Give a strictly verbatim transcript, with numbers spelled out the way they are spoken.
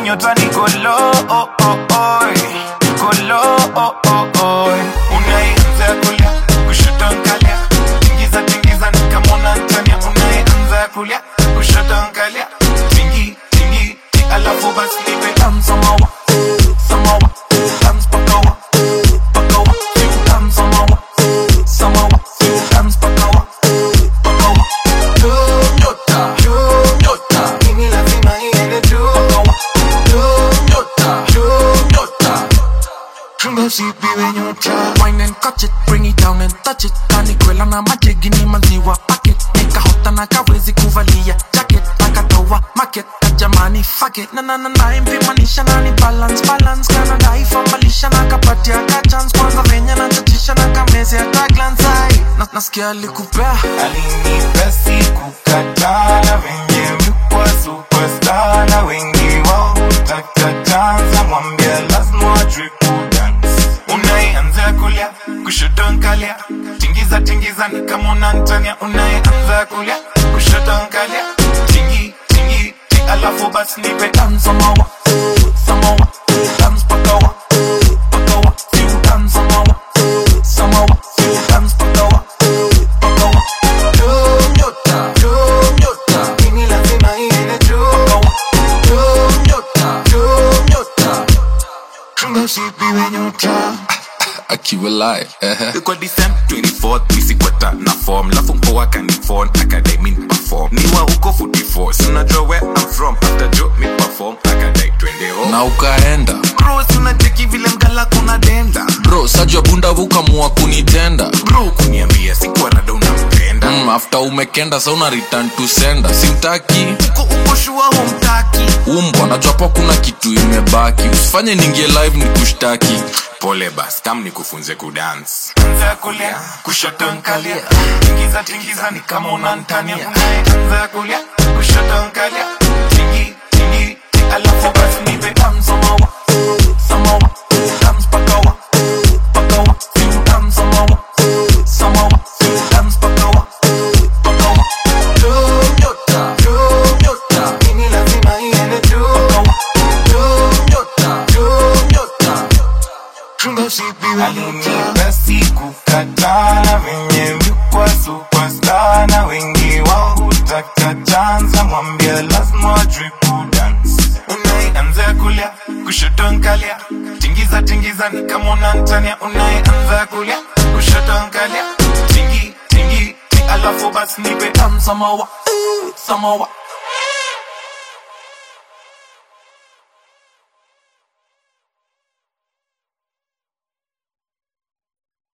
nyota niko low, oh oh oh, niko low, oh oh oh. Unaanza kulia kushoto angalia, tingiza tingiza nikamona Antania. Unaanza kulia kushoto angalia, tingi tingi alafu basi nipe tam samawa samawa tam spakawa pakawa tam samawa samawa tam spakawa pakawa. Nyota nyota mimi lazima iende juu pakawa. Nyota nyota chunga sipiwe nyota. Wine and catch it, bring it down and touch it. Kanikwela na majegi ni maziwa packet. Nika hota na kawezi kuvalia jacket. Nakatoa market na jamani fuck it. Na na na na impimanisha na ni balance balance. Kana daifa malisha na kapatia ka chance. Kwanza venye na chachisha na kameze ya taglance. Na nasikia alikupea alinipea sikukataa. Na venye mkwa superstar. Na wengi wao hutaka chance. Mwambia lazima wajue kudance. Unaanza kulia kushoto angalia, tingiza tingiza nikamona Antania. Unaanza kulia kushoto angalia, tingi tingi alafu basi nipe tam samawa samawa tam spakawa pakawa tam samawa samawa tam spakawa pakawa. Nyota nyota mimi lazima iende juu pakawa. Nyota nyota chunga sipiwe nyota. Akiwa live eh Kwa December twenty-fourth misi kweta na form. Lafu mpoa kanifon akadai min perform. Niwa uko forty-four sinajua where I'm from. After joke mi perform akadai twende home. na ukaenda Bro sunacheki vile mgala kuna denda. bro sajua bunda vukamua kunitenda Bro kuniambia sikuwa rada unampenda. mm, after umekenda sa una return to sender. Simtaki Uko uko shua humtaki. umbwa najua pa kuna kitu imebaki. Usifanye ningie live ni kushtaki. Pole bas kam ni kufunze kudance. Anza kulia kushoto angalia, tingiza tingiza ni kama unantania. Anza kulia kushoto angalia, tingi tingi alafu basi nipe tam samawa samawa tam spakawa pakawa tam samawa samawa tam spakawa pakawa. Nyota nyota mimi lazima iende juu pakawa. Nyota nyota chunga sipiwe alinipea sikukataa. Na venye mkwa superstar. Na wengi wao hutaka chance. Mwambia lazima wajue kudance. Unaanza kulia kushoto angalia, tingiza tingiza nikamona Antania. Unaanza kulia kushoto angalia, tingi tingi alafu basi nipe tam samawa samawa